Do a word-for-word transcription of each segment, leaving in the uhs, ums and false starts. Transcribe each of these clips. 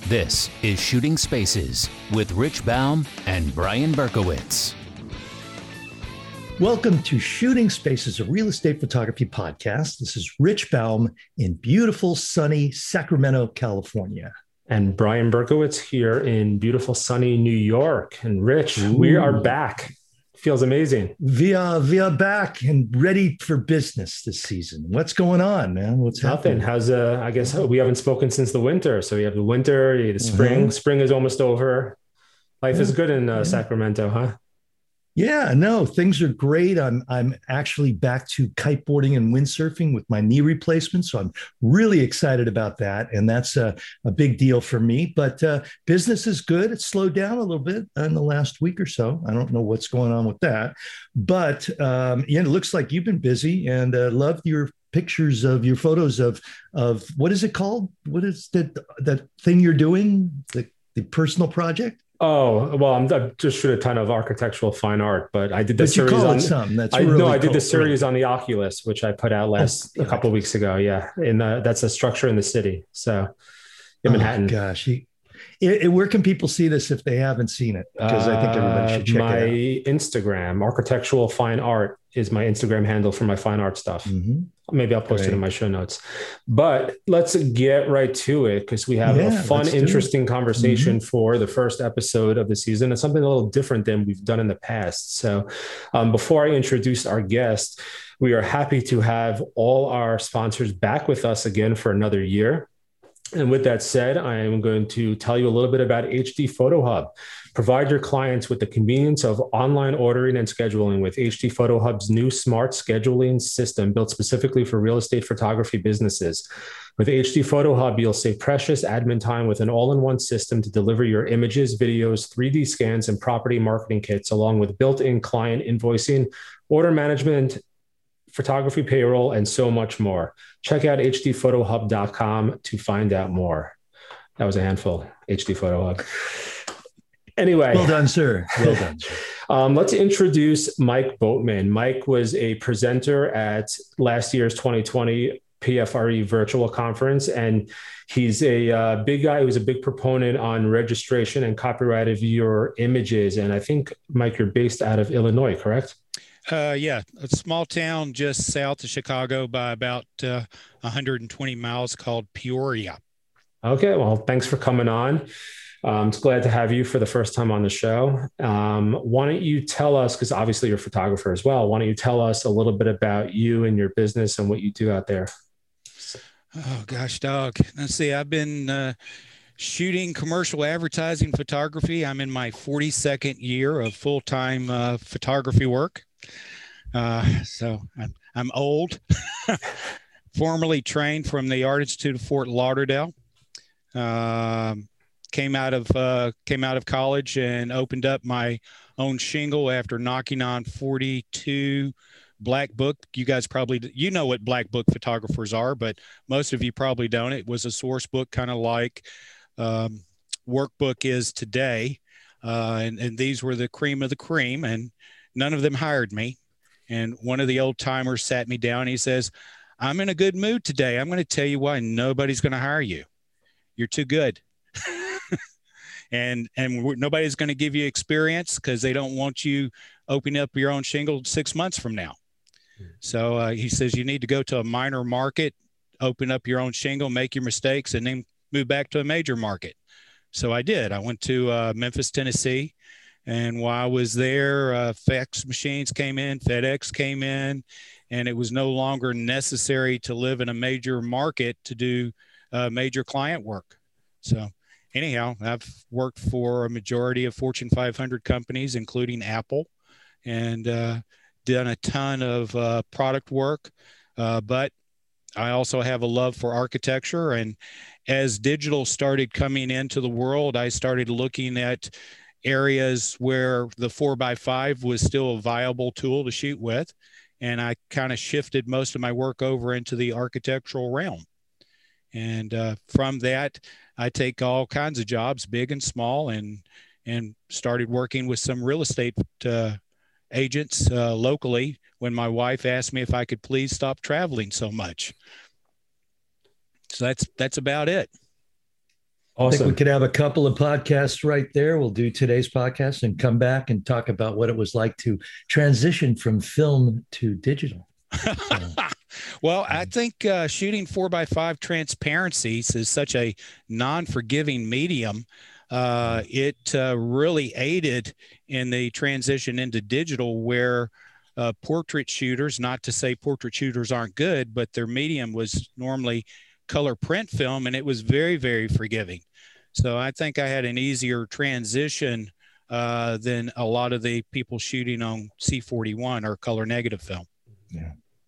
This is Shooting Spaces with Rich Baum and Brian Berkowitz. Welcome to Shooting Spaces, a real estate photography podcast. This is Rich Baum in beautiful, sunny Sacramento, California. And Brian Berkowitz here in beautiful, sunny New York. And Rich, Ooh. we are back. Feels amazing. We are, we are back and ready for business this season. What's going on, man? What's Nothing. happening? How's uh? I guess we haven't spoken since the winter. So we have the winter, the spring. Mm-hmm. Spring is almost over. Life yeah. is good in uh, yeah. Sacramento, huh? Yeah, no, things are great. I'm I'm actually back to kiteboarding and windsurfing with my knee replacement, so I'm really excited about that, and that's a, a big deal for me. But uh, business is good. It's slowed down a little bit in the last week or so. I don't know what's going on with that, but um, yeah, it looks like you've been busy, and uh, loved your pictures of your photos of of what is it called? What is that that thing you're doing? The the personal project? Oh, well, I'm, I just shoot a ton of architectural fine art, but I did the but series you call on it some. That's I really no, I did cool. the series on the Oculus, which I put out last oh, yeah. a couple of weeks ago. Yeah. And uh, that's a structure in the city. So in Manhattan. Oh, gosh. He, it, it, where can people see this if they haven't seen it? Because I think everybody should check uh, my it out. Instagram, architectural fine art, is my Instagram handle for my fine art stuff. Mm-hmm. Maybe I'll post Great. it in my show notes. But let's get right to it, because we have yeah, a fun, interesting conversation mm-hmm. for the first episode of the season. It's something a little different than we've done in the past. So um, before I introduce our guest, we are happy to have all our sponsors back with us again for another year. And with that said, I am going to tell you a little bit about H D Photo Hub. Provide your clients with the convenience of online ordering and scheduling with H D Photo Hub's new smart scheduling system built specifically for real estate photography businesses. With H D Photo Hub, you'll save precious admin time with an all-in-one system to deliver your images, videos, three D scans, and property marketing kits, along with built-in client invoicing, order management, photography payroll, and so much more. Check out h d photo hub dot com to find out more. That was a handful, H D Photo Hub. Anyway. Well done, sir. Well done, sir. um, let's introduce Mike Boatman. Mike was a presenter at last year's twenty twenty P F R E virtual conference, and he's a uh, big guy. He was a big proponent on registration and copyright of your images. And I think, Mike, you're based out of Illinois, correct? Uh, yeah, a small town just south of Chicago by about uh, one hundred twenty miles called Peoria. Okay, well, thanks for coming on. Um, it's glad to have you for the first time on the show. Um, why don't you tell us, because obviously you're a photographer as well, why don't you tell us a little bit about you and your business and what you do out there? Oh, gosh, dog. Let's see, I've been uh, shooting commercial advertising photography. I'm in my forty-second year of full-time uh, photography work. Uh, so I'm, I'm old, formerly trained from the Art Institute of Fort Lauderdale. Um, came out of, uh, came out of college and opened up my own shingle after knocking on forty-two Black Book. You guys probably, you know what Black Book photographers are, but most of you probably don't. It was a source book, kind of like, um, Workbook is today. Uh, and, and these were the cream of the cream, and none of them hired me. And one of the old timers sat me down. And he says, I'm in a good mood today. I'm going to tell you why nobody's going to hire you. You're too good. and and nobody's going to give you experience because they don't want you opening up your own shingle six months from now. Mm-hmm. So uh, he says, you need to go to a minor market, open up your own shingle, make your mistakes, and then move back to a major market. So I did. I went to uh, Memphis, Tennessee. And while I was there, uh, fax machines came in, FedEx came in, and it was no longer necessary to live in a major market to do uh, major client work. So anyhow, I've worked for a majority of Fortune five hundred companies, including Apple, and uh, done a ton of uh, product work. Uh, but I also have a love for architecture. And as digital started coming into the world, I started looking at areas where the four by five was still a viable tool to shoot with. And I kind of shifted most of my work over into the architectural realm. And uh, from that, I take all kinds of jobs, big and small, and and started working with some real estate uh, agents uh, locally when my wife asked me if I could please stop traveling so much. So that's that's about it. Awesome. I think we could have a couple of podcasts right there. We'll do today's podcast and come back and talk about what it was like to transition from film to digital. So, well, I think uh, shooting four by five transparencies is such a non-forgiving medium. Uh, it uh, really aided in the transition into digital, where uh, portrait shooters, not to say portrait shooters aren't good, but their medium was normally color print film, and it was very, very forgiving. So I think I had an easier transition uh, than a lot of the people shooting on C forty-one or color negative film. Yeah.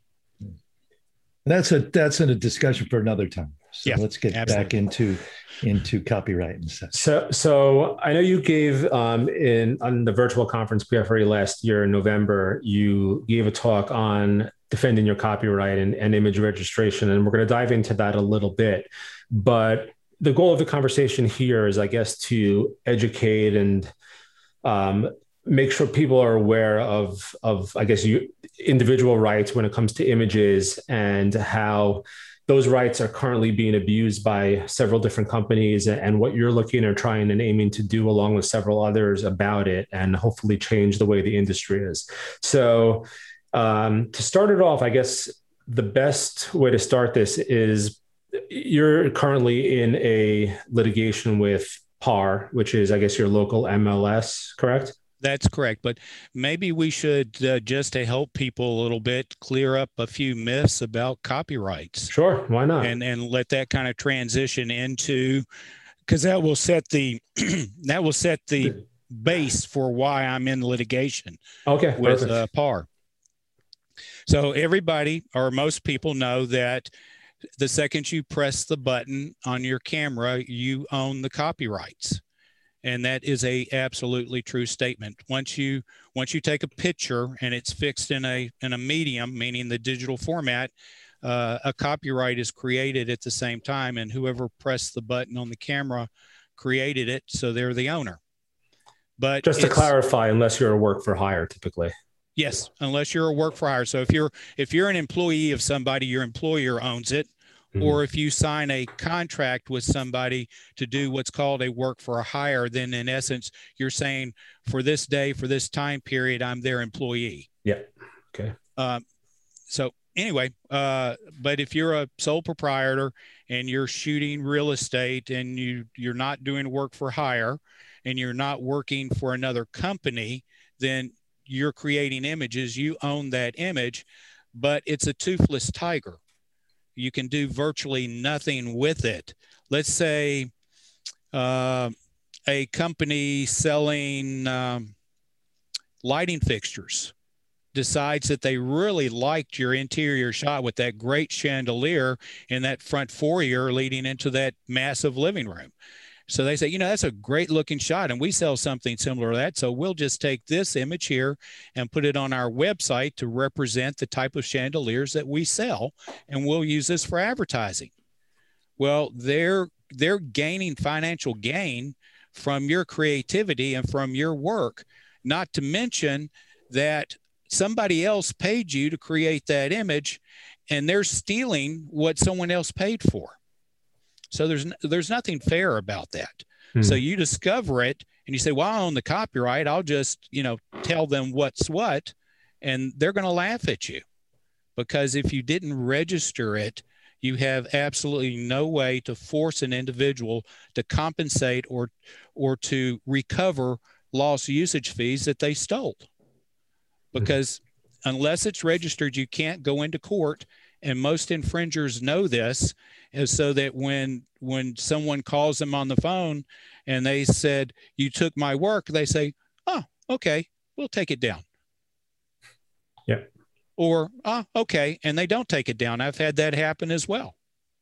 That's a that's in a discussion for another time. So yeah, let's get absolutely. back into into copyright and such. So so I know you gave um, in on the virtual conference P F R E last year in November, you gave a talk on defending your copyright and, and image registration. And we're going to dive into that a little bit. But the goal of the conversation here is, I guess, to educate and um, make sure people are aware of, of I guess, you, individual rights when it comes to images, and how those rights are currently being abused by several different companies, and what you're looking or trying and aiming to do along with several others about it, and hopefully change the way the industry is. So um, to start it off, I guess the best way to start this is you're currently in a litigation with P A R, which is, I guess, your local M L S, correct? That's correct. But maybe we should, uh, just to help people a little bit, clear up a few myths about copyrights. Sure. Why not? And and let that kind of transition into, because that will set the, that will set the base for why I'm in litigation. Okay. With uh, P A R. So everybody, or most people, know that the second you press the button on your camera, you own the copyrights. And that is a absolutely true statement. Once you once you take a picture and it's fixed in a in a medium, meaning the digital format, uh, a copyright is created at the same time, and whoever pressed the button on the camera created it, so they're the owner. But just to clarify, unless you're a work for hire, typically. Yes, unless you're a work for hire. So if you're if you're an employee of somebody, your employer owns it. Or if you sign a contract with somebody to do what's called a work for a hire, then in essence, you're saying, for this day, for this time period, I'm their employee. Yeah. Okay. Um, so anyway, uh, but if you're a sole proprietor and you're shooting real estate and you, you're not doing work for hire and you're not working for another company, then you're creating images. You own that image, but it's a toothless tiger. You can do virtually nothing with it. Let's say uh, a company selling um, lighting fixtures decides that they really liked your interior shot with that great chandelier in that front foyer leading into that massive living room. So they say, you know, that's a great looking shot, and we sell something similar to that. So we'll just take this image here and put it on our website to represent the type of chandeliers that we sell, and we'll use this for advertising. Well, they're they're gaining financial gain from your creativity and from your work, not to mention that somebody else paid you to create that image, and they're stealing what someone else paid for. So there's there's nothing fair about that. Hmm. So you discover it and you say, well, I own the copyright. I'll just, you know, tell them what's what, and they're going to laugh at you, because if you didn't register it, you have absolutely no way to force an individual to compensate or or to recover lost usage fees that they stole. Because hmm. unless it's registered, you can't go into court. And most infringers know this, is so that when when someone calls them on the phone and they said, you took my work, they say, oh, okay, we'll take it down. Yeah. Or, oh, okay, and they don't take it down. I've had that happen as well.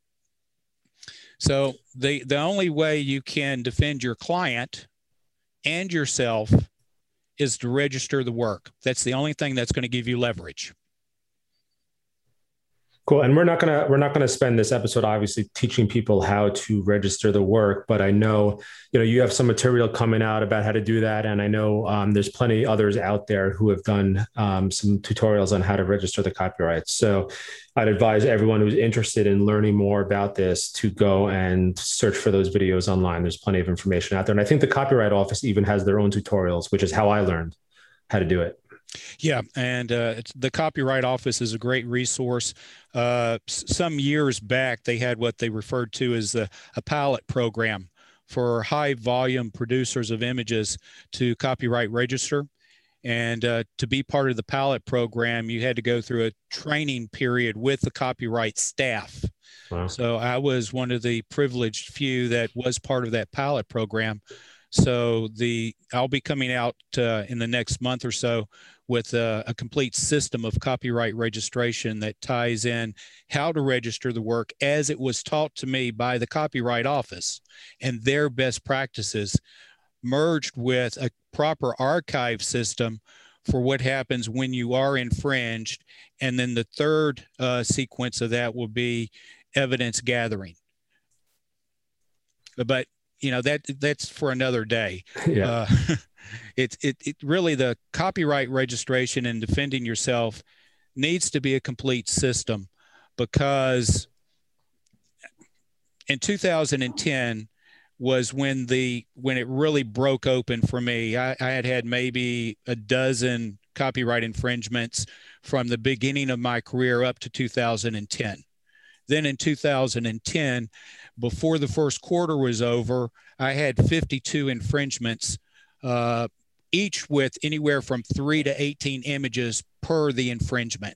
So the, the only way you can defend your client and yourself is to register the work. That's the only thing that's going to give you leverage. Cool. And we're not gonna we're not gonna spend this episode obviously teaching people how to register the work, but I know you know you have some material coming out about how to do that, and I know um, there's plenty others out there who have done um, some tutorials on how to register the copyrights. So I'd advise everyone who's interested in learning more about this to go and search for those videos online. There's plenty of information out there, and I think the Copyright Office even has their own tutorials, which is how I learned how to do it. Yeah, and uh, it's, the Copyright Office is a great resource. Uh, some years back, they had what they referred to as a, a pilot program for high volume producers of images to copyright register. And uh, to be part of the pilot program, you had to go through a training period with the copyright staff. Wow. So I was one of the privileged few that was part of that pilot program. So the I'll be coming out uh, in the next month or so with a, a complete system of copyright registration that ties in how to register the work as it was taught to me by the Copyright Office and their best practices, merged with a proper archive system for what happens when you are infringed. And then the third uh, sequence of that will be evidence gathering. But you know, that that's for another day. Yeah. Uh, it, it, it really, the copyright registration and defending yourself needs to be a complete system, because in two thousand ten was when the, when it really broke open for me. I, I had had maybe a dozen copyright infringements from the beginning of my career up to two thousand ten. Then in two thousand ten, before the first quarter was over, I had fifty-two infringements, uh, each with anywhere from three to eighteen images per the infringement.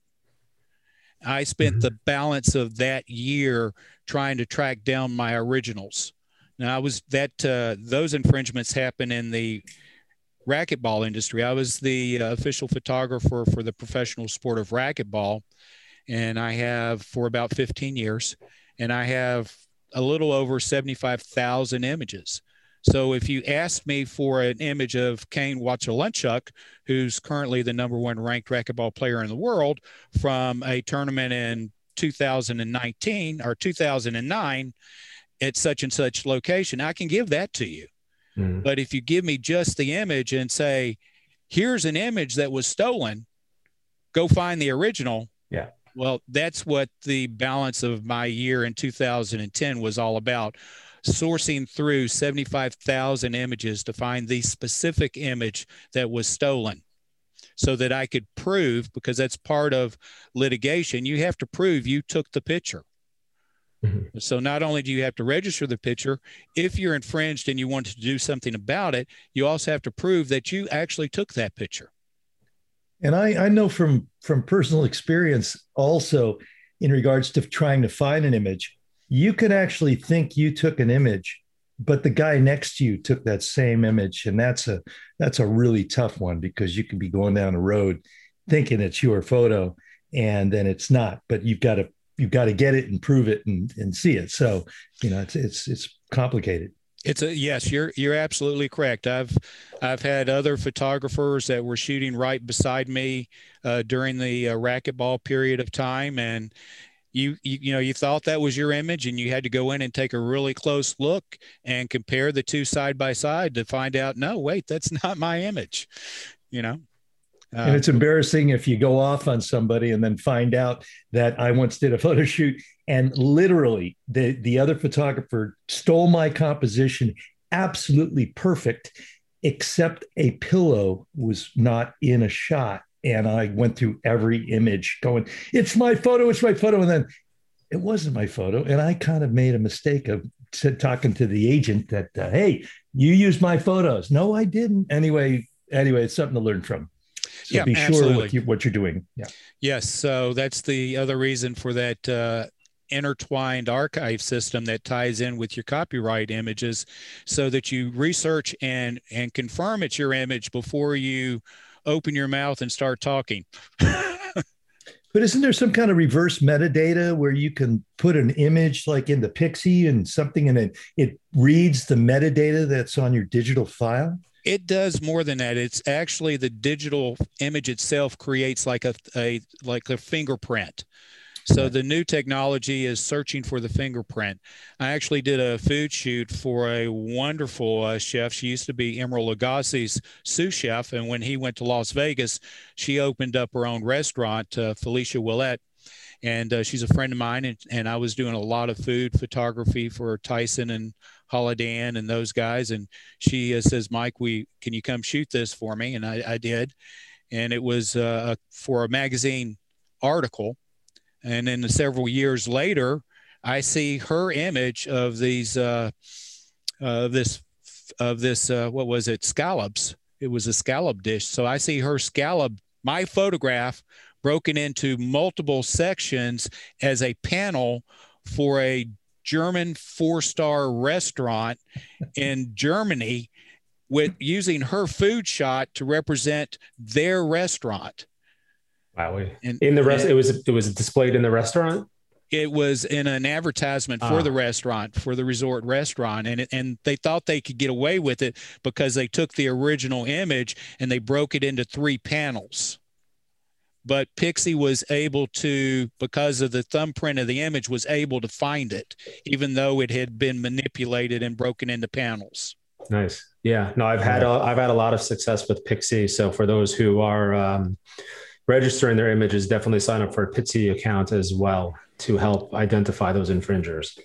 I spent mm-hmm. the balance of that year trying to track down my originals. Now, I was that uh, those infringements happened in the racquetball industry. I was the uh, official photographer for the professional sport of racquetball, and I have for about fifteen years, and I have a little over seventy-five thousand images. So if you asked me for an image of Kane Wacholunchuk, who's currently the number one ranked racquetball player in the world, from a tournament in two thousand nineteen or two thousand nine at such and such location, I can give that to you. Mm. But if you give me just the image and say, here's an image that was stolen, go find the original. Yeah. Well, that's what the balance of my year in two thousand ten was all about, sourcing through seventy-five thousand images to find the specific image that was stolen so that I could prove, because that's part of litigation, you have to prove you took the picture. Mm-hmm. So not only do you have to register the picture, if you're infringed and you want to do something about it, you also have to prove that you actually took that picture. And I, I know from, from personal experience also, in regards to trying to find an image, you could actually think you took an image, but the guy next to you took that same image. And that's a, that's a really tough one, because you could be going down the road thinking it's your photo and then it's not, but you've got to, you've got to get it and prove it and, and see it. So, you know, it's, it's, it's complicated. It's a, yes, you're, you're absolutely correct. I've, I've had other photographers that were shooting right beside me uh, during the uh, racquetball period of time. And you, you, you know, you thought that was your image, and you had to go in and take a really close look and compare the two side by side to find out, no, wait, that's not my image, you know? Uh, and it's embarrassing if you go off on somebody and then find out that I once did a photo shoot and literally the, the other photographer stole my composition, absolutely perfect, except a pillow was not in a shot. And I went through every image going, it's my photo, it's my photo. And then it wasn't my photo. And I kind of made a mistake of talking to the agent that, uh, hey, you used my photos. No, I didn't. Anyway, anyway, it's something to learn from. So yeah, be sure absolutely. what, you, what you're doing. Yeah. Yes. So that's the other reason for that uh, intertwined archive system that ties in with your copyright images, so that you research and, and confirm it's your image before you open your mouth and start talking. But isn't there some kind of reverse metadata where you can put an image like in the Pixie and something, and it, it reads the metadata that's on your digital file? It does more than that. It's actually the digital image itself creates like a, a like a fingerprint. So right. The new technology is searching for the fingerprint. I actually did a food shoot for a wonderful uh, chef. She used to be Emeril Lagasse's sous chef, and when he went to Las Vegas, she opened up her own restaurant, uh, Felicia Willette. And uh, she's a friend of mine, and, and I was doing a lot of food photography for Tyson and Holiday Inn and those guys. And she uh, says, Mike, we can you come shoot this for me? And I, I did. And it was uh, for a magazine article. And then several years later, I see her image of these, uh, uh, this, of this, uh, what was it, scallops. It was a scallop dish. So I see her scallop, my photograph, broken into multiple sections as a panel for a German four-star restaurant in Germany, with using her food shot to represent their restaurant. Wow. And, in the rest, it was, it was displayed in the restaurant? It was in an advertisement for ah. the restaurant, for the resort restaurant. And, it, and they thought they could get away with it because they took the original image and they broke it into three panels. But Pixie was able to, because of the thumbprint of the image, was able to find it, even though it had been manipulated and broken into panels. Nice. Yeah. No, I've had, a, I've had a lot of success with Pixie. So for those who are um, registering their images, definitely sign up for a Pixie account as well to help identify those infringers.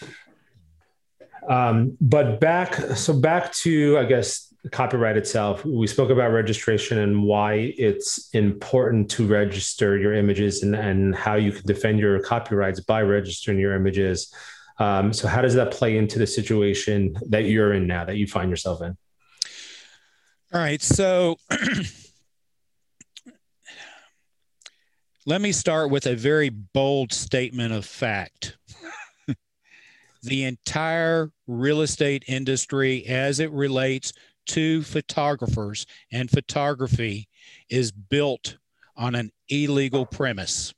Um, but back, so back to, I guess, copyright itself. We spoke about registration and why it's important to register your images, and, and how you can defend your copyrights by registering your images. Um, so how does that play into the situation that you're in now, that you find yourself in? All right. So let me start with a very bold statement of fact. The entire real estate industry, as it relates to photographers and photography, is built on an illegal premise.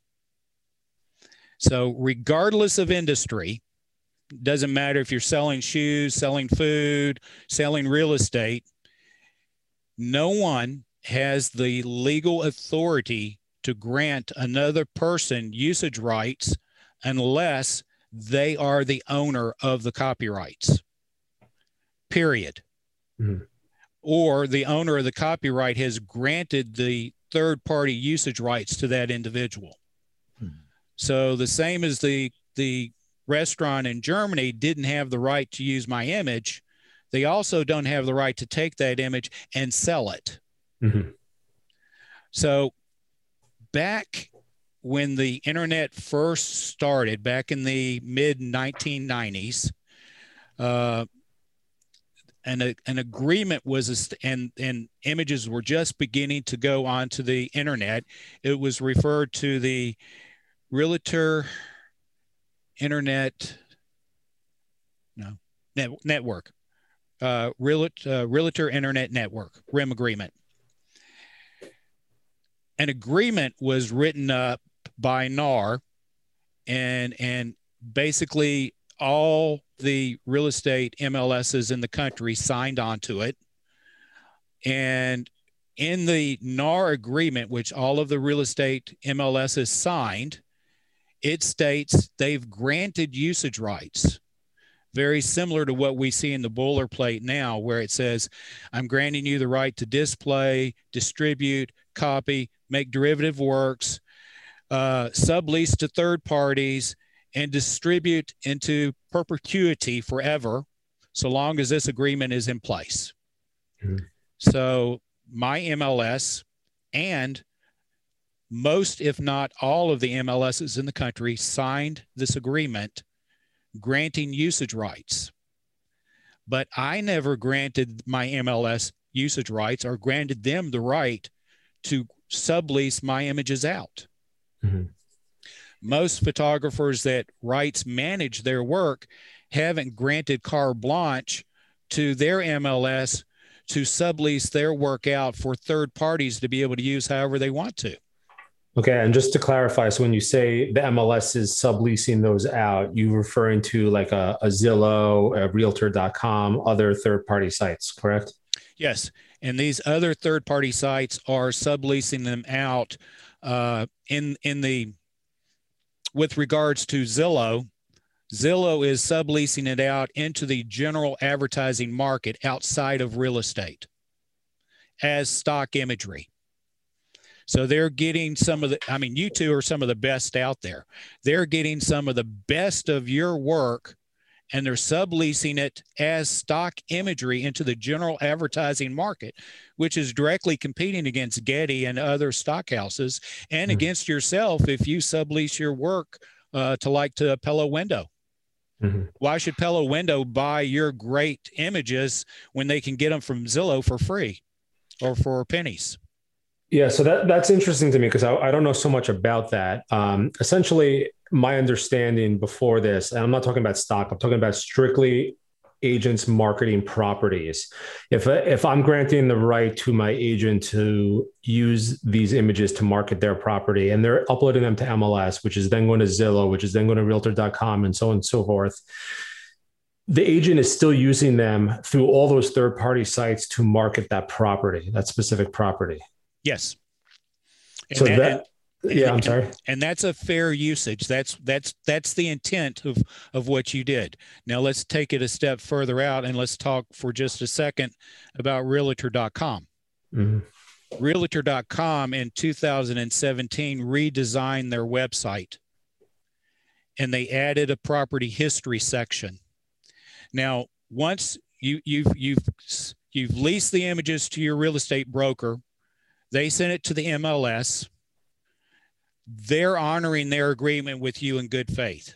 So regardless of industry, doesn't matter if you're selling shoes, selling food, selling real estate, no one has the legal authority to grant another person usage rights unless they are the owner of the copyrights, period. Mm-hmm. Or the owner of the copyright has granted the third-party usage rights to that individual. Hmm. So the same as the, the restaurant in Germany didn't have the right to use my image, they also don't have the right to take that image and sell it. Mm-hmm. So back when the internet first started, back in the mid nineteen nineties, uh, And a, an agreement was, and, and images were just beginning to go onto the internet. It was referred to the Realtor Internet, no, net, Network, uh, Realtor, uh, Realtor Internet Network, R I M agreement. An agreement was written up by N A R, and, and basically all the real estate M L Ss in the country signed onto it. And in the N A R agreement, which all of the real estate M L Ss signed, it states they've granted usage rights, very similar to what we see in the boilerplate now, where it says, I'm granting you the right to display, distribute, copy, make derivative works, uh, sublease to third parties, and distribute into perpetuity forever, so long as this agreement is in place. Mm-hmm. So my M L S and most, if not all, of the M L Ss in the country signed this agreement granting usage rights. But I never granted my M L S usage rights or granted them the right to sublease my images out. Mm-hmm. Most photographers that rights manage their work haven't granted carte blanche to their M L S to sublease their work out for third parties to be able to use however they want to. Okay. And just to clarify, so when you say the M L S is subleasing those out, you referring to like a, a Zillow, a Realtor dot com, other third-party sites, correct? Yes. And these other third-party sites are subleasing them out uh, in, in the with regards to Zillow, Zillow is subleasing it out into the general advertising market outside of real estate as stock imagery. So they're getting some of the, I mean, you two are some of the best out there. They're getting some of the best of your work, and they're subleasing it as stock imagery into the general advertising market, which is directly competing against Getty and other stock houses, and mm-hmm. against yourself if you sublease your work uh, to like to Pella Window. Mm-hmm. Why should Pella Window buy your great images when they can get them from Zillow for free or for pennies? Yeah, so that that's interesting to me because I, I don't know so much about that. Um, essentially, my understanding before this, and I'm not talking about stock, I'm talking about strictly agents marketing properties. If if I'm granting the right to my agent to use these images to market their property, and they're uploading them to M L S, which is then going to Zillow, which is then going to realtor dot com, and so on and so forth, the agent is still using them through all those third-party sites to market that property, that specific property. Yes. And so that, that and, yeah, and, I'm sorry. And, and that's a fair usage. That's that's that's the intent of of what you did. Now let's take it a step further out and let's talk for just a second about realtor dot com. Mm-hmm. realtor dot com in two thousand seventeen redesigned their website, and they added a property history section. Now, once you you've you've you've leased the images to your real estate broker, they sent it to the M L S. They're honoring their agreement with you in good faith.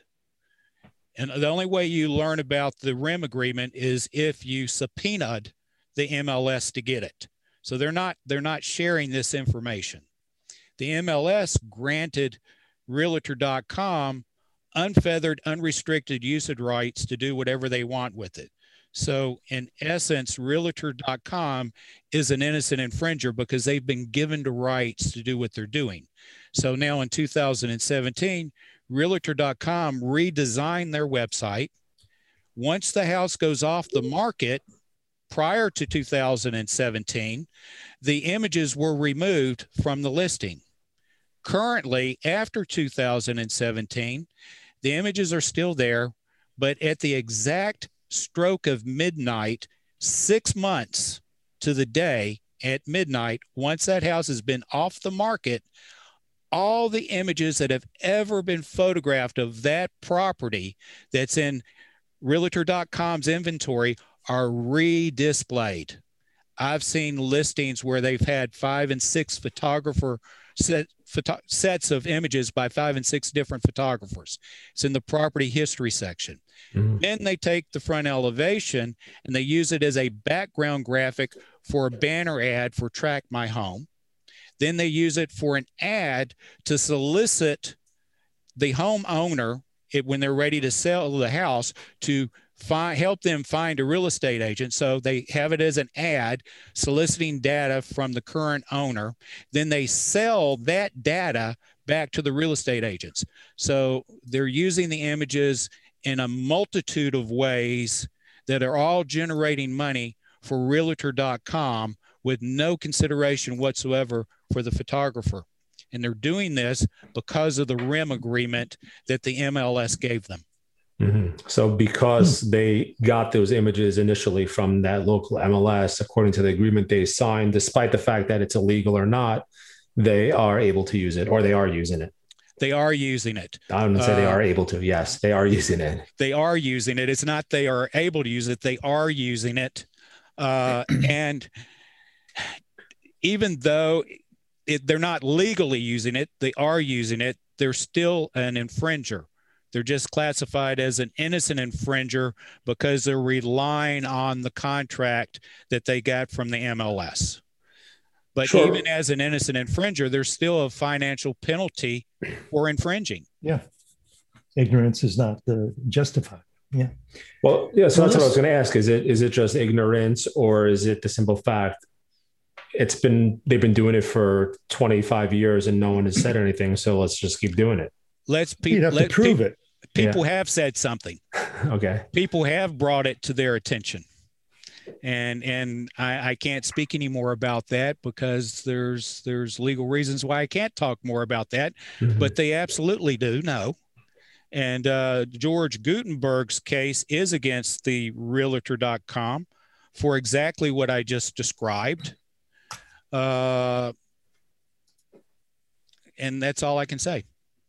And the only way you learn about the R I M agreement is if you subpoenaed the M L S to get it. So they're not, they're not sharing this information. The M L S granted realtor dot com unfeathered, unrestricted usage rights to do whatever they want with it. So in essence, realtor dot com is an innocent infringer because they've been given the rights to do what they're doing. So now in two thousand seventeen, realtor dot com redesigned their website. Once the house goes off the market, prior to two thousand seventeen, the images were removed from the listing. Currently, after two thousand seventeen, the images are still there, but at the exact stroke of midnight, six months to the day at midnight, once that house has been off the market, all the images that have ever been photographed of that property that's in realtor dot com's inventory are redisplayed. I've seen listings where they've had five and six photographer set, photo, sets of images by five and six different photographers. It's in the property history section. Mm-hmm. Then they take the front elevation and they use it as a background graphic for a banner ad for Track My Home. Then they use it for an ad to solicit the homeowner it, when they're ready to sell the house to find, help them find a real estate agent. So they have it as an ad soliciting data from the current owner. Then they sell that data back to the real estate agents. So they're using the images in a multitude of ways that are all generating money for realtor dot com with no consideration whatsoever for the photographer. And they're doing this because of the R I M agreement that the M L S gave them. Mm-hmm. So because they got those images initially from that local M L S, according to the agreement they signed, despite the fact that it's illegal or not, they are able to use it, or they are using it. They are using it. I don't say uh, they are able to. Yes, they are using it. They are using it. It's not they are able to use it. They are using it. Uh, and even though it, they're not legally using it, they are using it. They're still an infringer. They're just classified as an innocent infringer because they're relying on the contract that they got from the M L S. But sure. Even as an innocent infringer, there's still a financial penalty for infringing. Yeah. Ignorance is not the justified. Yeah. Well, yeah. So well, that's what I was going to ask. Is it, is it just ignorance, or is it the simple fact it's been, they've been doing it for twenty-five years and no one has said anything. So let's just keep doing it. Let's pe- You'd have let to prove pe- it. People Yeah. have said something. Okay. People have brought it to their attention. And and I, I can't speak any more about that because there's there's legal reasons why I can't talk more about that. Mm-hmm. But they absolutely do know. And uh, George Gutenberg's case is against the realtor dot com for exactly what I just described. Uh, and that's all I can say.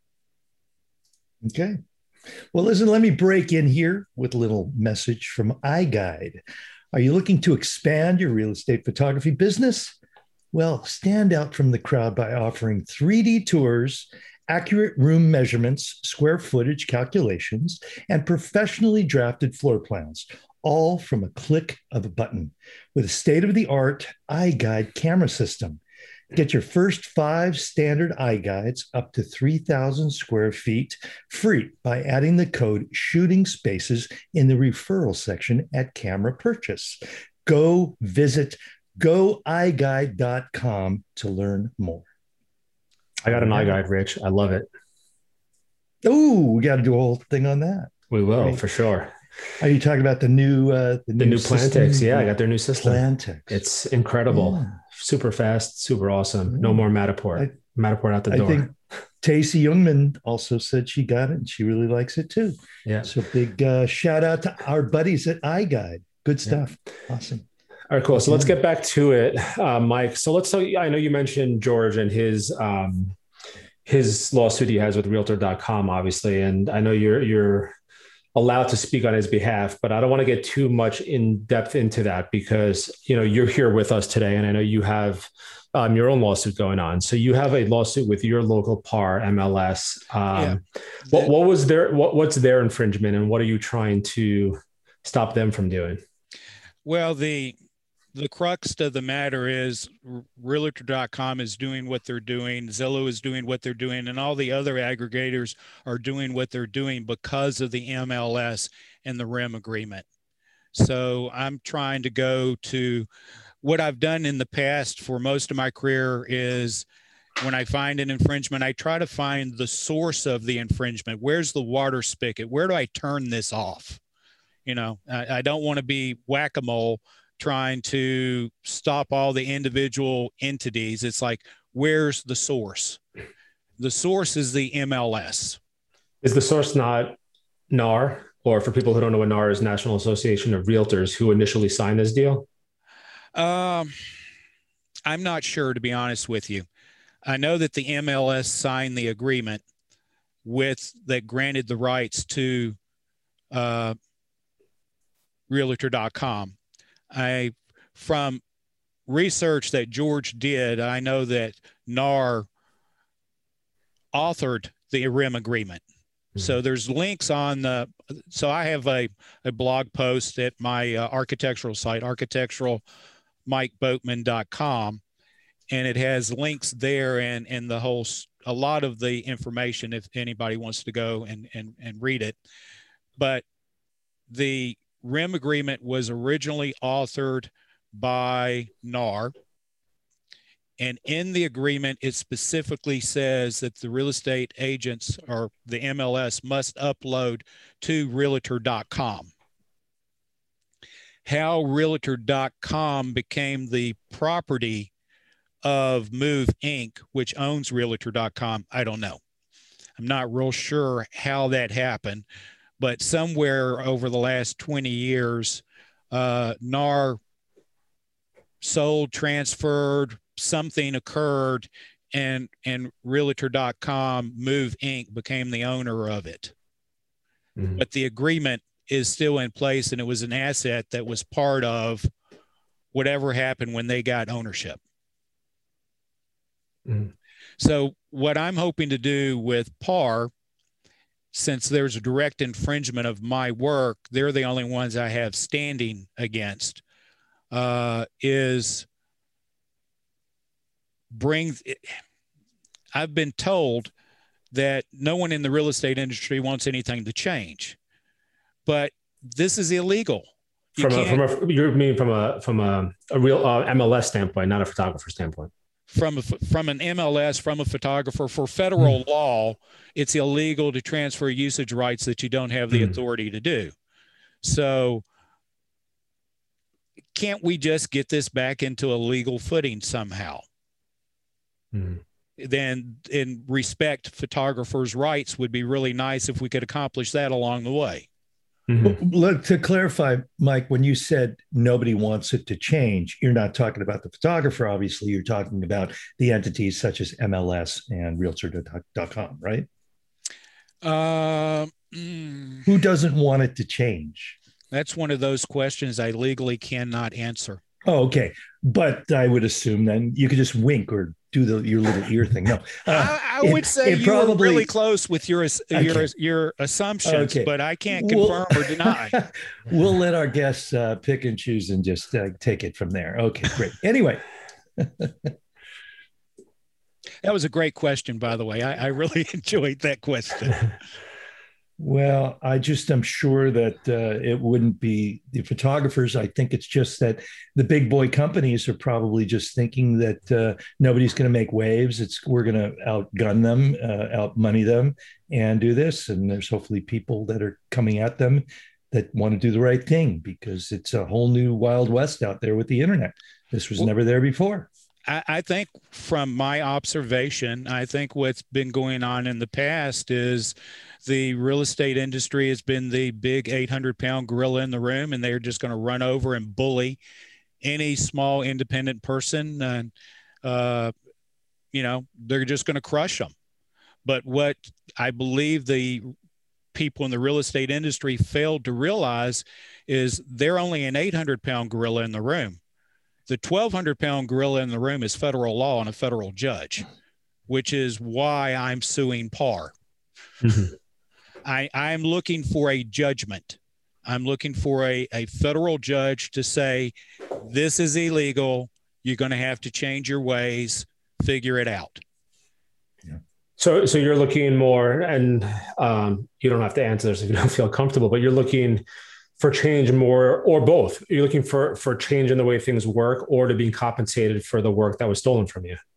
Okay. Well, listen, let me break in here with a little message from iGuide. Are you looking to expand your real estate photography business? Well, stand out from the crowd by offering three D tours, accurate room measurements, square footage calculations, and professionally drafted floor plans, all from a click of a button with a state-of-the-art iGuide camera system. Get your first five standard iGuides up to three thousand square feet free by adding the code Shooting Spaces in the referral section at camera purchase. Go visit go i guide dot com to learn more. I got an iGuide, Rich. I love it. Oh, we got to do a whole thing on that. We will, right? For sure. Are you talking about the new uh, the, the new, new Plantex? Yeah, I got their new system. Plantex. It's incredible. Yeah. Super fast, super awesome. Yeah. No more Matterport. I, Matterport out the I door. I think Tacey Youngman also said she got it and she really likes it too. Yeah. So big uh, shout out to our buddies at iGuide. Good stuff. Yeah. Awesome. All right, cool. So yeah. let's get back to it, uh, Mike. So let's talk. I know you mentioned George and his um, his lawsuit he has with realtor dot com, obviously, and I know you're you're allowed to speak on his behalf, but I don't want to get too much in depth into that because, you know, you're here with us today and I know you have um, your own lawsuit going on. So you have a lawsuit with your local P A R M L S. Um, yeah. what, what was their, what, what's their infringement and what are you trying to stop them from doing? Well, the, the crux of the matter is realtor dot com is doing what they're doing. Zillow is doing what they're doing, and all the other aggregators are doing what they're doing because of the M L S and the R E M agreement. So I'm trying to go to what I've done in the past for most of my career is when I find an infringement, I try to find the source of the infringement. Where's the water spigot? Where do I turn this off? You know, I, I don't want to be whack-a-mole trying to stop all the individual entities. It's like, where's the source? The source is the M L S. Is the source not N A R? Or for people who don't know what N A R is, National Association of Realtors, who initially signed this deal? Um, I'm not sure, to be honest with you. I know that the M L S signed the agreement with that granted the rights to uh, realtor dot com. I, from research that George did, I know that N A R authored the R E M agreement. Mm-hmm. So there's links on the, so I have a, a blog post at my uh, architectural site, architectural mike boatman dot com, and it has links there and, and the whole, a lot of the information if anybody wants to go and, and, and read it. But the R E M agreement was originally authored by N A R. And in the agreement, it specifically says that the real estate agents or the M L S must upload to realtor dot com. How realtor dot com became the property of Move Incorporated, which owns realtor dot com, I don't know. I'm not real sure how that happened. But somewhere over the last twenty years, uh, N A R sold, transferred, something occurred, and, and realtor dot com, Move Incorporated, became the owner of it. Mm-hmm. But the agreement is still in place, and it was an asset that was part of whatever happened when they got ownership. Mm-hmm. So what I'm hoping to do with P A R, since there's a direct infringement of my work, they're the only ones I have standing against, uh, is bring, I've been told that no one in the real estate industry wants anything to change, but this is illegal. You from a, from a, you mean from a, from a, a real uh, M L S standpoint, not a photographer standpoint. From a, from an M L S, from a photographer, for federal mm. law, it's illegal to transfer usage rights that you don't have the mm. authority to do. So can't we just get this back into a legal footing somehow? Mm. then in respect photographers' rights would be really nice if we could accomplish that along the way. Mm-hmm. Look, to clarify, Mike, when you said nobody wants it to change, you're not talking about the photographer, obviously. You're talking about the entities such as M L S and Realtor dot com, right? Uh, mm, Who doesn't want it to change? That's one of those questions I legally cannot answer. Oh, okay. But I would assume then you could just wink or do the your little ear thing. No, uh, I, I would it, say it you probably, were really close with your your okay. your assumptions, okay. but I can't confirm we'll, or deny. We'll let our guests uh, pick and choose and just uh, take it from there. Okay, great. Anyway. That was a great question, by the way. I, I really enjoyed that question. Well, I just am sure that uh, it wouldn't be the photographers. I think it's just that the big boy companies are probably just thinking that uh, nobody's going to make waves. It's we're going to outgun them, uh, outmoney them, and do this. And there's hopefully people that are coming at them that want to do the right thing, because it's a whole new Wild West out there with the internet. This was well, never there before. I, I think from my observation, I think what's been going on in the past is the real estate industry has been the big eight hundred pound gorilla in the room, and they're just going to run over and bully any small independent person. And, uh, you know, they're just going to crush them. But what I believe the people in the real estate industry failed to realize is they're only an eight hundred pound gorilla in the room. The twelve hundred pound gorilla in the room is federal law and a federal judge, which is why I'm suing P A R. Mm-hmm. I, I'm looking for a judgment. I'm looking for a, a federal judge to say, this is illegal. You're going to have to change your ways, figure it out. Yeah. So, so you're looking more, and um, you don't have to answer this if you don't feel comfortable, but you're looking for change more, or both. You're looking for, for change in the way things work, or to be compensated for the work that was stolen from you.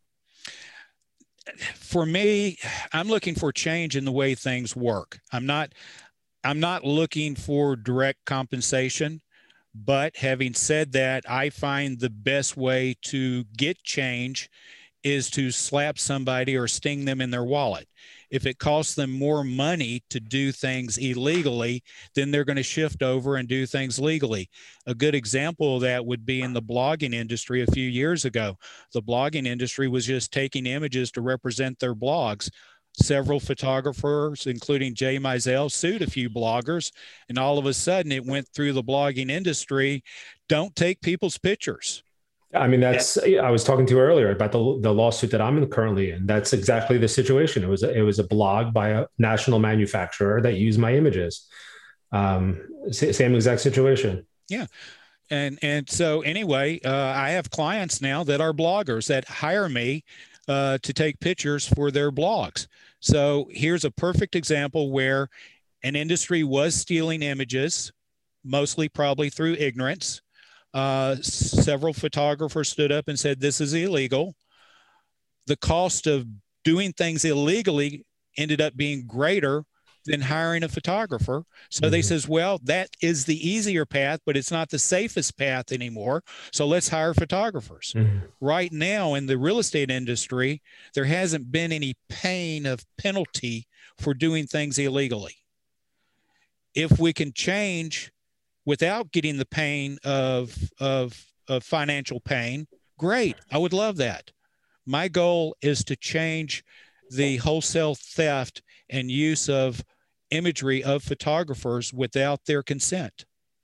For me, I'm looking for change in the way things work. I'm not, I'm not looking for direct compensation, but having said that, I find the best way to get change is to slap somebody or sting them in their wallet. If it costs them more money to do things illegally, then they're going to shift over and do things legally. A good example of that would be in the blogging industry a few years ago. The blogging industry was just taking images to represent their blogs. Several photographers, including Jay Mizell, sued a few bloggers, and all of a sudden it went through the blogging industry. Don't take people's pictures. I mean, that's, I was talking to you earlier about the the lawsuit that I'm currently in. That's exactly the situation. It was, a, it was a blog by a national manufacturer that used my images. Um, same exact situation. Yeah. And, and so anyway, uh, I have clients now that are bloggers that hire me uh, to take pictures for their blogs. So here's a perfect example where an industry was stealing images, mostly probably through ignorance. Uh, several photographers stood up and said, this is illegal. The cost of doing things illegally ended up being greater than hiring a photographer. So mm-hmm. they says, well, that is the easier path, but it's not the safest path anymore. So let's hire photographers. Mm-hmm. Right now in the real estate industry, there hasn't been any pain of penalty for doing things illegally. If we can change without getting the pain of, of, of financial pain, great. I would love that. My goal is to change the wholesale theft and use of imagery of photographers without their consent.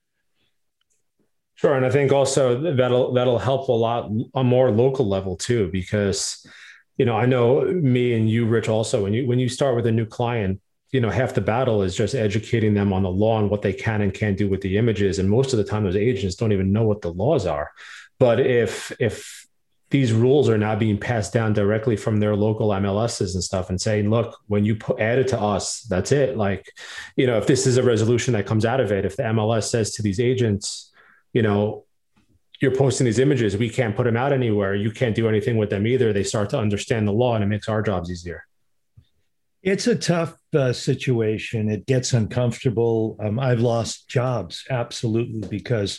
Sure. And I think also that'll, that'll help a lot on a more local level too, because, you know, I know me and you, Rich, also, when you, when you start with a new client, you know, half the battle is just educating them on the law and what they can and can't do with the images. And most of the time, those agents don't even know what the laws are. But if if these rules are now being passed down directly from their local M L Ss and stuff, and saying, look, when you put, add it to us, that's it. Like, you know, if this is a resolution that comes out of it, if the M L S says to these agents, you know, you're posting these images, we can't put them out anywhere, you can't do anything with them either, they start to understand the law, and it makes our jobs easier. It's a tough uh, situation. It gets uncomfortable. Um, I've lost jobs, absolutely, because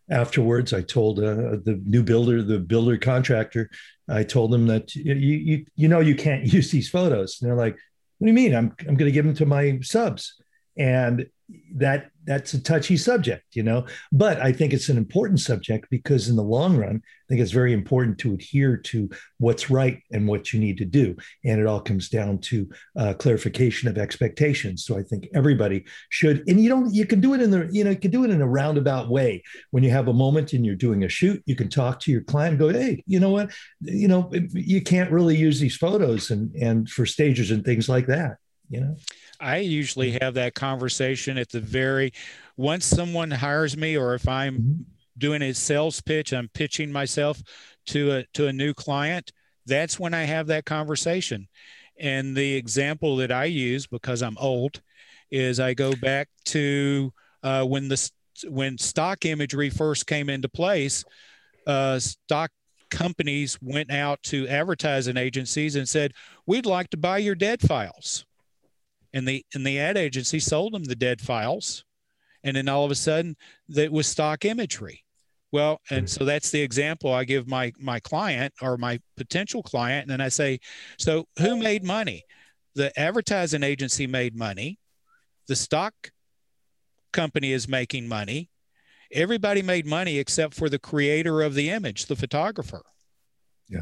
afterwards, I told uh, the new builder, the builder contractor, I told them that you, you, you know, you can't use these photos. And they're like, what do you mean? I'm, I'm going to give them to my subs. And that that's a touchy subject, you know, but I think it's an important subject because in the long run, I think it's very important to adhere to what's right and what you need to do. And it all comes down to uh, clarification of expectations. So I think everybody should, and you don't, you can do it in the, you know, you can do it in a roundabout way. When you have a moment and you're doing a shoot, you can talk to your client and go, hey, you know what, you know, you can't really use these photos and, and for stages and things like that, you know? I usually have that conversation at the very, once someone hires me, or if I'm mm-hmm. doing a sales pitch, I'm pitching myself to a, to a new client. That's when I have that conversation. And the example that I use, because I'm old, is I go back to uh, when the, when stock imagery first came into place, uh, stock companies went out to advertising agencies and said, we'd like to buy your dead files. And the and the ad agency sold them the dead files, and then all of a sudden that was stock imagery. Well, and so that's the example I give my my client or my potential client, and then I say, so who made money? The advertising agency made money. The stock company is making money. Everybody made money except for the creator of the image, the photographer. Yeah.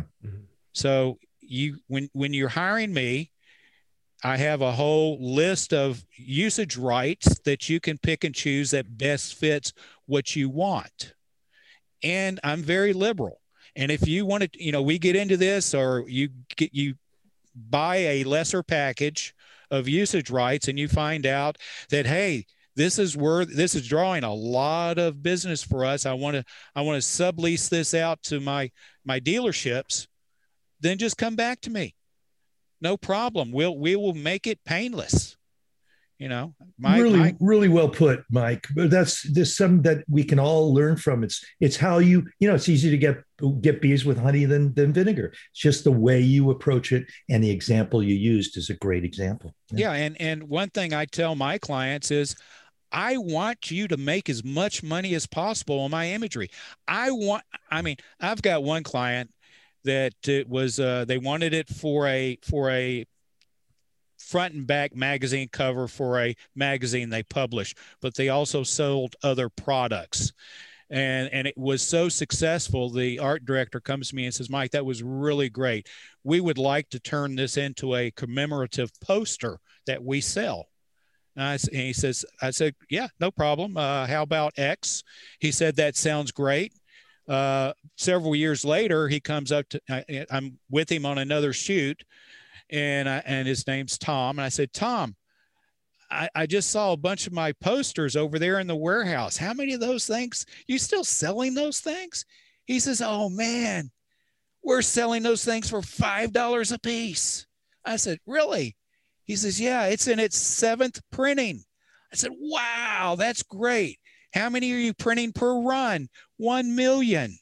So you when when you're hiring me, I have a whole list of usage rights that you can pick and choose that best fits what you want. And I'm very liberal. And if you want to, you know, we get into this, or you get, you buy a lesser package of usage rights and you find out that, hey, this is worth, this is drawing a lot of business for us. I want to, I want to sublease this out to my, my dealerships. Then just come back to me. No problem. We'll, we will make it painless. You know, my, really, my... really well put, Mike. That's there's something that we can all learn from. It's, it's how you, you know, it's easy to get, get bees with honey than, than vinegar. It's just the way you approach it. And the example you used is a great example. Yeah. yeah and, and one thing I tell my clients is, I want you to make as much money as possible on my imagery. I want, I mean, I've got one client that it was, uh, they wanted it for a, for a front and back magazine cover for a magazine they published, but they also sold other products. And, and it was so successful. The art director comes to me and says, Mike, that was really great. We would like to turn this into a commemorative poster that we sell. And, I, and he says, I said, yeah, no problem. Uh, how about X? He said, that sounds great. Uh, several years later, he comes up to, I, I'm with him on another shoot, and I, and his name's Tom. And I said, Tom, I, I just saw a bunch of my posters over there in the warehouse. How many of those things? You still selling those things? He says, oh man, we're selling those things for five dollars a piece. I said, really? He says, yeah, it's in its seventh printing. I said, wow, that's great. How many are you printing per run? One million.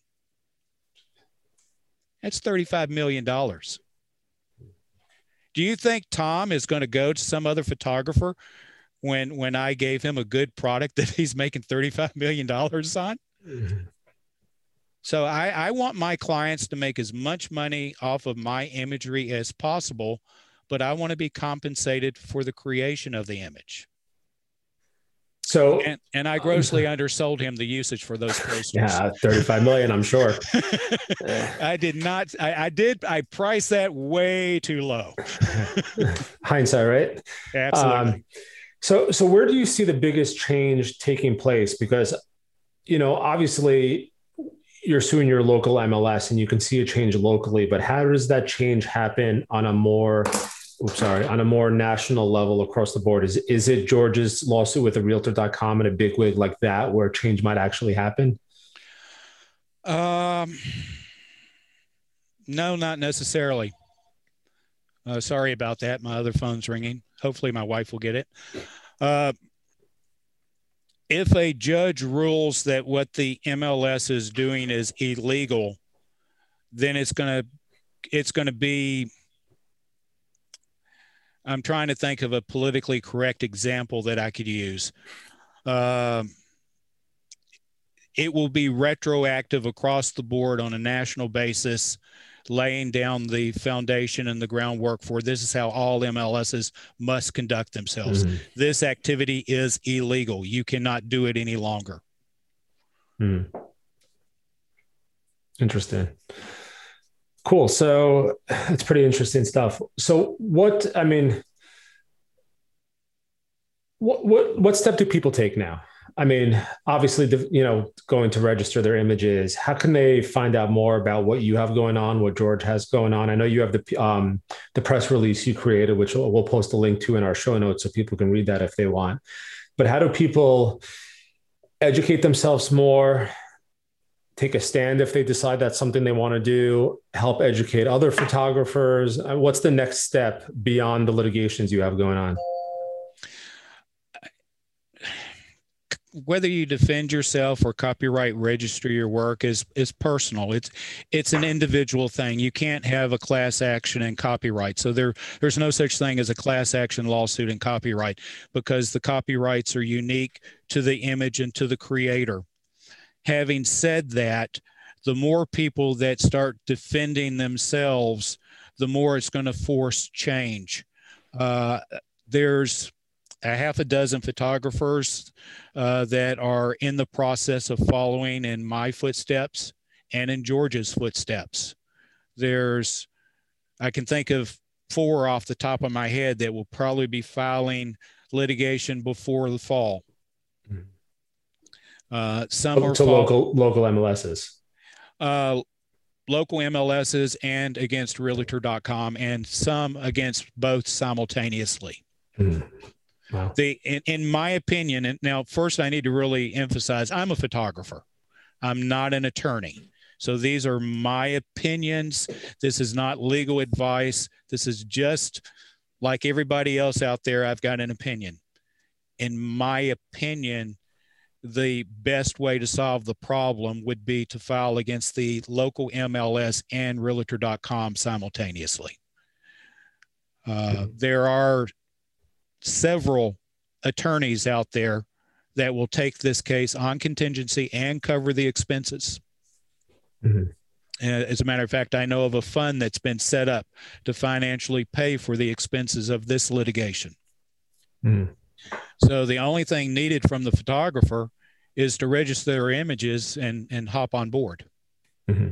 That's thirty-five million dollars. Do you think Tom is going to go to some other photographer when, when I gave him a good product that he's making thirty-five million dollars on? Mm-hmm. So I, I want my clients to make as much money off of my imagery as possible, but I want to be compensated for the creation of the image. So, and, and I grossly undersold him the usage for those posters. Yeah, thirty-five million, I'm sure. I did not, I, I did, I priced that way too low. Hindsight, right? Absolutely. Um, so, so where do you see the biggest change taking place? Because, you know, obviously you're suing your local M L S and you can see a change locally, but how does that change happen on a more Oops, sorry, on a more national level across the board? Is is it George's lawsuit with a realtor dot com and a bigwig like that where change might actually happen? Um, no, not necessarily. Uh, sorry about that. My other phone's ringing. Hopefully my wife will get it. Uh, if a judge rules that what the M L S is doing is illegal, then it's going to, it's going to be, I'm trying to think of a politically correct example that I could use. Um, it will be retroactive across the board on a national basis, laying down the foundation and the groundwork for this is how all M L Ss must conduct themselves. Mm-hmm. This activity is illegal. You cannot do it any longer. Mm. Interesting. Cool. So it's pretty interesting stuff. So what, I mean, what, what, what step do people take now? I mean, obviously, the, you know, going to register their images, how can they find out more about what you have going on, what George has going on? I know you have the um, the press release you created, which we'll, we'll post a link to in our show notes so people can read that if they want. But how do people educate themselves more, take a stand if they decide that's something they want to do, help educate other photographers? What's the next step beyond the litigations you have going on? Whether you defend yourself or copyright register your work is is personal. It's it's an individual thing. You can't have a class action in copyright. So there there's no such thing as a class action lawsuit in copyright because the copyrights are unique to the image and to the creator. Having said that, the more people that start defending themselves, the more it's going to force change. Uh, there's a half a dozen photographers uh, that are in the process of following in my footsteps and in George's footsteps. There's, I can think of four off the top of my head that will probably be filing litigation before the fall. Uh, some to are to local local M L Ss. Uh, local M L Ss and against Realtor dot com, and some against both simultaneously. Mm. Wow. The, in, in my opinion, and now first I need to really emphasize, I'm a photographer. I'm not an attorney. So these are my opinions. This is not legal advice. This is just like everybody else out there. I've got an opinion. In my opinion, the best way to solve the problem would be to file against the local M L S and Realtor dot com simultaneously. Uh, mm-hmm. There are several attorneys out there that will take this case on contingency and cover the expenses. Mm-hmm. As a matter of fact, I know of a fund that's been set up to financially pay for the expenses of this litigation. Mm-hmm. So the only thing needed from the photographer is to register their images and, and hop on board. Mm-hmm.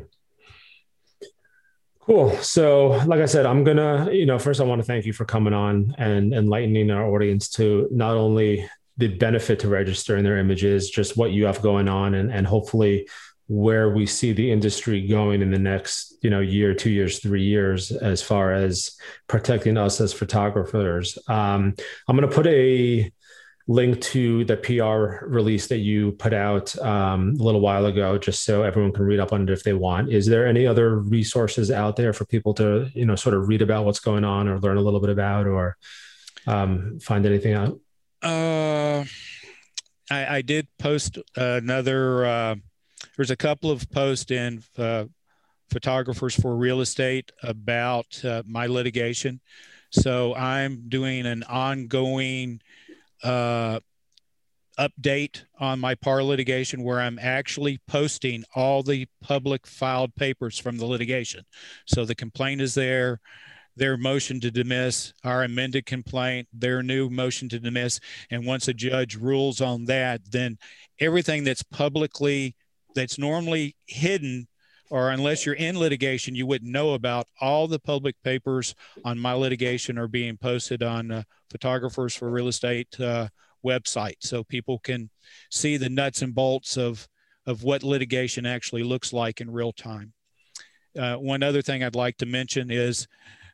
Cool. So like I said, I'm going to, you know, first I want to thank you for coming on and enlightening our audience to not only the benefit to registering their images, just what you have going on and, and hopefully where we see the industry going in the next, you know, year, two years, three years, as far as protecting us as photographers. Um, I'm going to put a link to the P R release that you put out um, a little while ago, just so everyone can read up on it if they want. Is there any other resources out there for people to, you know, sort of read about what's going on or learn a little bit about or um, find anything out? Uh, I, I did post another, uh, there's a couple of posts in uh, Photographers for Real Estate about uh, my litigation. So I'm doing an ongoing uh, update on my P A R litigation where I'm actually posting all the public filed papers from the litigation. So the complaint is there, their motion to dismiss, our amended complaint, their new motion to dismiss. And once a judge rules on that, then everything that's publicly, that's normally hidden, or unless you're in litigation, you wouldn't know about, all the public papers on my litigation are being posted on uh, Photographers for Real Estate uh, website. So people can see the nuts and bolts of, of what litigation actually looks like in real time. Uh, one other thing I'd like to mention is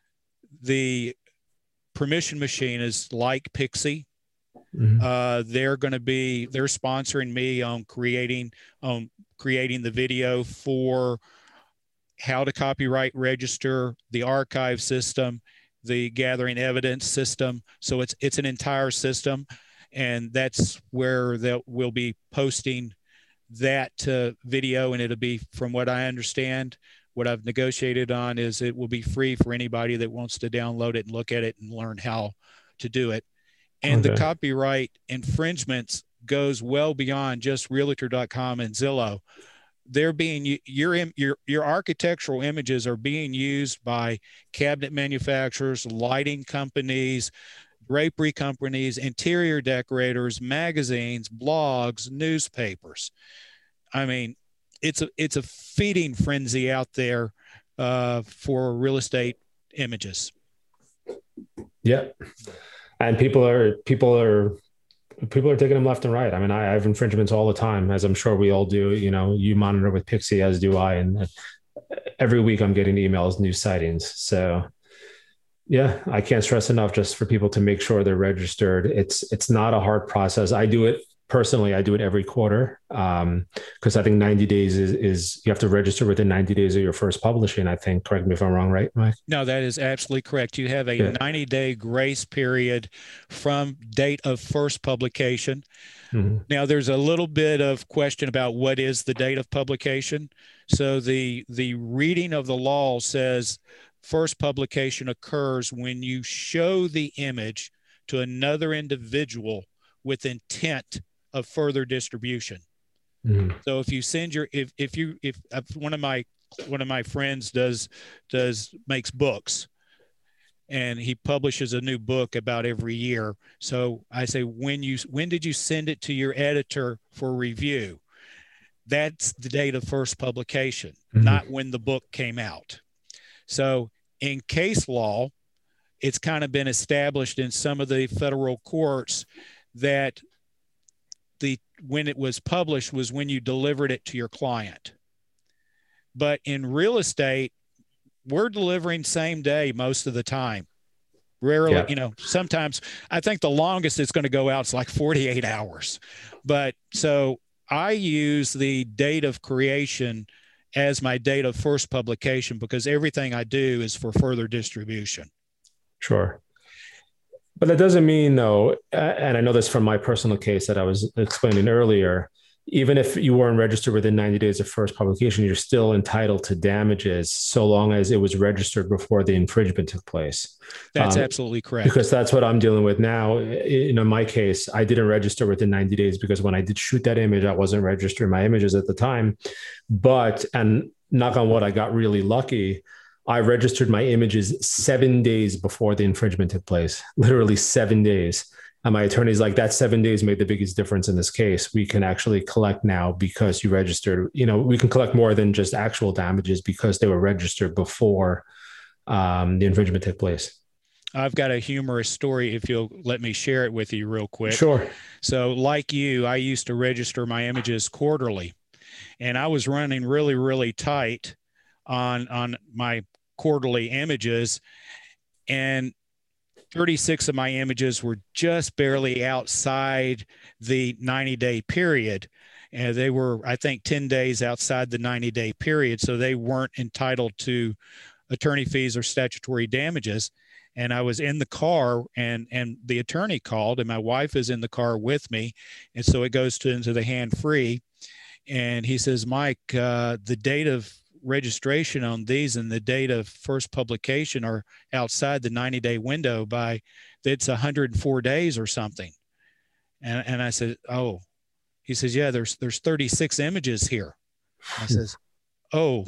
the Permission Machine is like Pixie. Mm-hmm. Uh, they're going to be, they're sponsoring me on creating, on creating the video for how to copyright register, the archive system, the gathering evidence system. So it's, it's an entire system. And that's where that we'll be posting that uh, video. And it'll be, from what I understand, what I've negotiated on is it will be free for anybody that wants to download it and look at it and learn how to do it. And okay. The copyright infringements goes well beyond just realtor dot com and Zillow. They're being your your your architectural images are being used by cabinet manufacturers, lighting companies, drapery companies, interior decorators, magazines, blogs, newspapers. I mean, it's a it's a feeding frenzy out there uh, for real estate images. Yeah, and people are people are. People are taking them left and right. I mean, I have infringements all the time, as I'm sure we all do. You know, you monitor with Pixie, as do I. And every week I'm getting emails, new sightings. So yeah, I can't stress enough just for people to make sure they're registered. It's, it's not a hard process. I do it personally. I do it every quarter. Um, cause I think ninety days is, is you have to register within ninety days of your first publishing. I think, correct me if I'm wrong, right, Mike? No, that is absolutely correct. You have a yeah. ninety day grace period from date of first publication. Mm-hmm. Now there's a little bit of question about what is the date of publication. So the, the reading of the law says first publication occurs when you show the image to another individual with intent of further distribution. Mm-hmm. So if you send your, if, if you, if, if one of my, one of my friends does, does, makes books and he publishes a new book about every year. So I say, when you, when did you send it to your editor for review? That's the date of first publication, mm-hmm. not when the book came out. So in case law, it's kind of been established in some of the federal courts that the when it was published was when you delivered it to your client. But in real estate, we're delivering same day most of the time. Rarely, yeah. you know, sometimes I think the longest it's going to go out is like forty-eight hours. But so I use the date of creation as my date of first publication because everything I do is for further distribution. Sure. But that doesn't mean, though, and I know this from my personal case that I was explaining earlier, even if you weren't registered within ninety days of first publication, you're still entitled to damages so long as it was registered before the infringement took place. That's um, absolutely correct. Because that's what I'm dealing with now. In, in my case, I didn't register within ninety days because when I did shoot that image, I wasn't registering my images at the time. But, and knock on wood, I got really lucky. I registered my images seven days before the infringement took place, literally seven days. And my attorney's like, that seven days made the biggest difference in this case. We can actually collect now because you registered, you know, we can collect more than just actual damages because they were registered before um, the infringement took place. I've got a humorous story if you'll let me share it with you real quick. Sure. So like you, I used to register my images quarterly and I was running really, really tight on, on my quarterly images, and thirty-six of my images were just barely outside the ninety day period. And they were, I think, ten days outside the ninety day period. So they weren't entitled to attorney fees or statutory damages. And I was in the car and, and the attorney called and my wife is in the car with me. And so it goes to into the hand free. And he says, Mike, uh, the date of registration on these and the date of first publication are outside the ninety day window by it's one hundred four days or something. And, and I said, oh, he says, yeah, there's, there's thirty-six images here. I says, oh,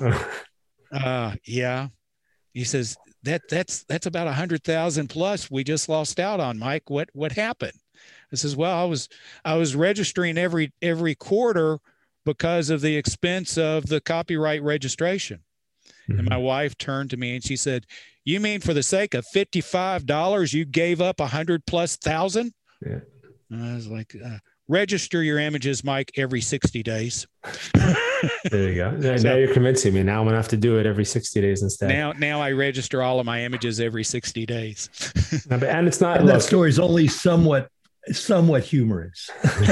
uh, yeah. He says that that's, that's about a hundred thousand plus we just lost out on, Mike. What, what happened? I says, well, I was, I was registering every, every quarter because of the expense of the copyright registration. Mm-hmm. And my wife turned to me and she said, you mean for the sake of fifty-five dollars, you gave up a hundred plus thousand? Yeah. And I was like, uh, register your images, Mike, every sixty days. There you go. Now, so, now you're convincing me. Now I'm going to have to do it every sixty days instead. Now, now I register all of my images every sixty days. And it's not, and look, that story's only somewhat somewhat humorous.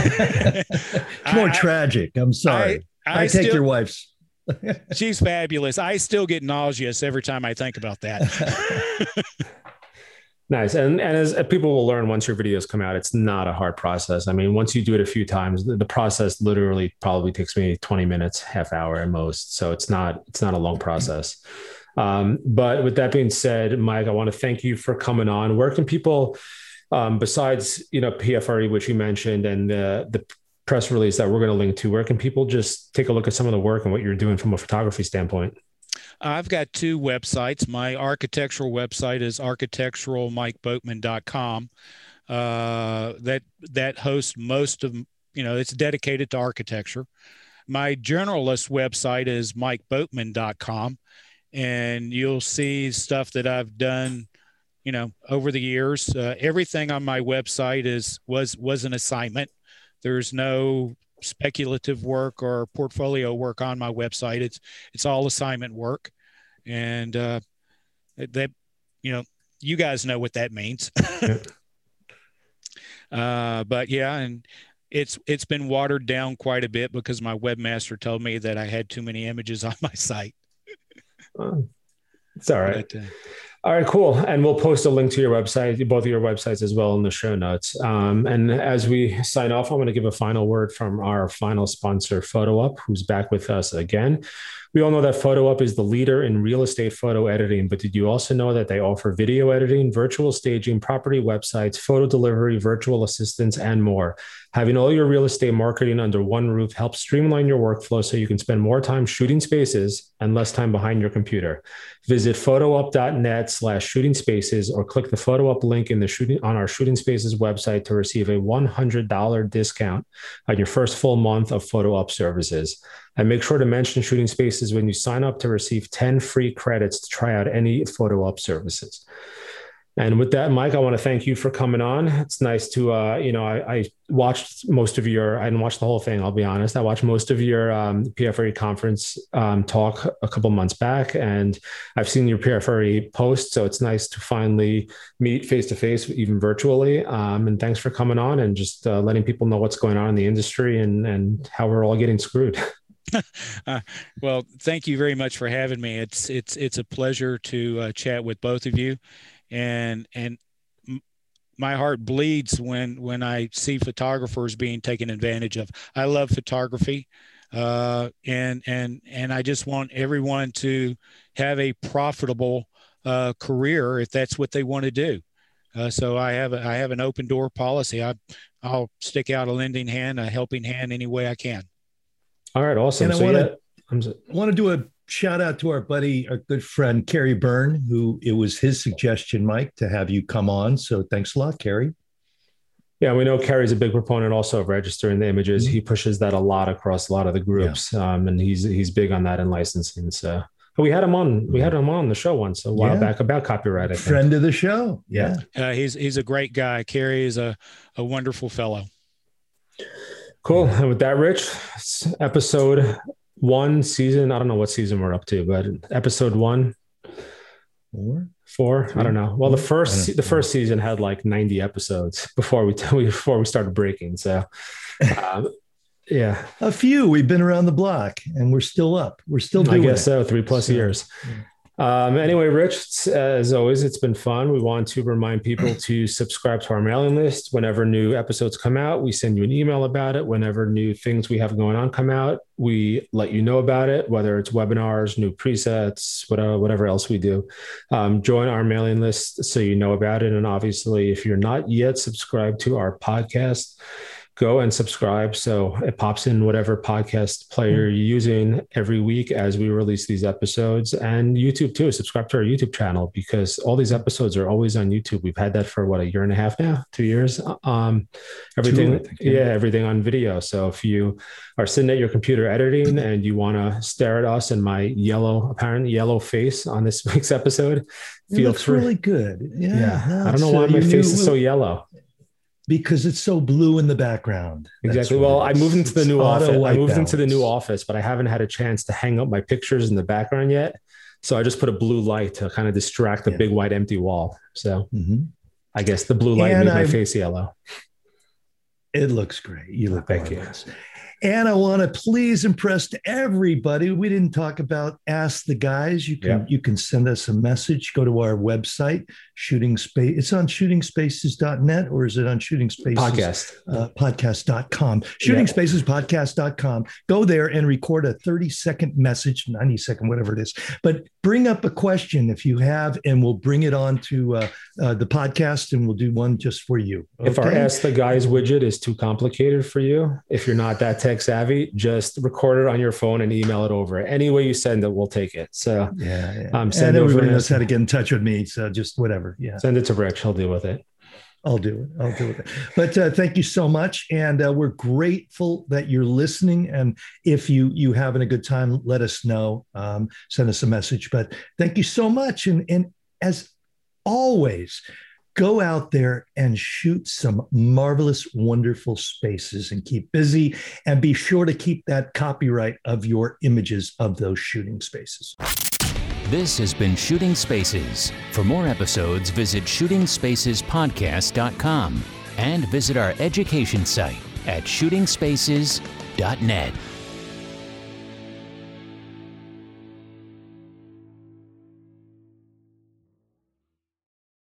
It's more I, tragic. I'm sorry. I, I, I take still, your wife's. She's fabulous. I still get nauseous every time I think about that. Nice. And, and as people will learn once your videos come out, it's not a hard process. I mean, once you do it a few times, the, the process literally probably takes me twenty minutes, half hour at most. So it's not, it's not a long process. Um, but with that being said, Mike, I want to thank you for coming on. Where can people, Um, besides, you know, P F R E, which you mentioned, and the, the press release that we're going to link to, where can people just take a look at some of the work and what you're doing from a photography standpoint? I've got two websites. My architectural website is architectural mike boatman dot com. Uh, that that hosts most of, you know, it's dedicated to architecture. My generalist website is mike boatman dot com, and you'll see stuff that I've done, you know, over the years. Uh, everything on my website is was was an assignment. There's no speculative work or portfolio work on my website. It's it's all assignment work, and uh, that, you know, you guys know what that means. uh, but yeah, and it's it's been watered down quite a bit because my webmaster told me that I had too many images on my site. Oh, it's all right. But, uh, All right, cool. And we'll post a link to your website, both of your websites as well, in the show notes. Um, and as we sign off, I want to give a final word from our final sponsor, PhotoUp, who's back with us again. We all know that PhotoUp is the leader in real estate photo editing, but did you also know that they offer video editing, virtual staging, property websites, photo delivery, virtual assistants, and more? Having all your real estate marketing under one roof helps streamline your workflow so you can spend more time shooting spaces and less time behind your computer. Visit photoup.net slash shooting spaces or click the PhotoUp link in the shooting on our Shooting Spaces website to receive a one hundred dollars discount on your first full month of PhotoUp services. And make sure to mention Shooting Spaces when you sign up to receive ten free credits to try out any PhotoUp services. And with that, Mike, I want to thank you for coming on. It's nice to, uh, you know, I, I watched most of your, I didn't watch the whole thing, I'll be honest. I watched most of your um, P F R E conference um, talk a couple months back, and I've seen your P F R E post. So it's nice to finally meet face-to-face, even virtually. Um, and thanks for coming on and just uh, letting people know what's going on in the industry and, and how we're all getting screwed. uh, well, thank you very much for having me. It's, it's, it's a pleasure to uh, chat with both of you. And, and my heart bleeds when, when I see photographers being taken advantage of. I love photography. Uh, and, and, and I just want everyone to have a profitable uh, career if that's what they want to do. Uh, so I have, a, I have an open door policy. I, I'll stick out a lending hand, a helping hand any way I can. All right. Awesome. And so I want yeah, to, I want to do a shout out to our buddy, our good friend, Kerry Byrne, who it was his suggestion, Mike, to have you come on. So thanks a lot, Kerry. Yeah, we know Kerry's a big proponent also of registering the images. Mm-hmm. He pushes that a lot across a lot of the groups. Yeah. Um, and he's, he's big on that in licensing. So we had him on, we had him on the show once a while yeah. back about copyright. I think. Friend of the show. Yeah. Uh, he's, he's a great guy. Kerry is a, a wonderful fellow. Cool. And with that, Rich, it's episode one, season. I don't know what season we're up to, but episode one, four, four. Three, I don't know. Well, the first, the first season had like ninety episodes before we, before we started breaking. So, um, yeah, a few. We've been around the block, and we're still up. We're still doing. I guess it. so. Three plus so, years. Yeah. Um, anyway, Rich, as always, it's been fun. We want to remind people to subscribe to our mailing list. Whenever new episodes come out, we send you an email about it. Whenever new things we have going on come out, we let you know about it, whether it's webinars, new presets, whatever, whatever else we do. Um, join our mailing list so you know about it. And obviously, if you're not yet subscribed to our podcast, go and subscribe so it pops in whatever podcast player you're using every week as we release these episodes. And YouTube too, subscribe to our YouTube channel because all these episodes are always on YouTube. We've had that for what, a year and a half now, two years. Um, everything, Two, think, yeah. yeah, everything on video. So if you are sitting at your computer editing and you want to stare at us and my yellow, apparent yellow face on this week's episode, it feel looks free. Really good. Yeah, yeah. No, I don't know why my face is so yellow. Because it's so blue in the background. Exactly. Well, I moved into the new office. I moved into the new office, but I haven't had a chance to hang up my pictures in the background yet. So I just put a blue light to kind of distract the yeah. big white empty wall. So mm-hmm. I guess the blue light and made I, my face yellow. It looks great. You look Thank marvelous. you. And I want to please impress to everybody. We didn't talk about Ask the Guys. You can, yeah. you can send us a message. Go to our website, Shooting Space. It's on shooting spaces dot net, or is it on Shooting Spaces? Podcast. Uh, podcast dot com. shooting spaces podcast dot com. Go there and record a thirty second message, ninety second, whatever it is. But bring up a question if you have, and we'll bring it on to uh, uh, the podcast, and we'll do one just for you. Okay? If our Ask the Guys widget is too complicated for you, if you're not that tech savvy, just record it on your phone and email it over. Any way you send it, we'll take it. So yeah, yeah. Um, send and everybody knows how to get in touch with me. So just whatever. Yeah. Send it to Rich. He'll deal with it. I'll do it. I'll do it. But uh, thank you so much. And uh, we're grateful that you're listening. And if you, you having a good time, let us know. Um, send us a message. But thank you so much. And, and as always, go out there and shoot some marvelous, wonderful spaces and keep busy. And be sure to keep that copyright of your images of those shooting spaces. This has been Shooting Spaces. For more episodes, visit shooting spaces podcast dot com and visit our education site at shooting spaces dot net.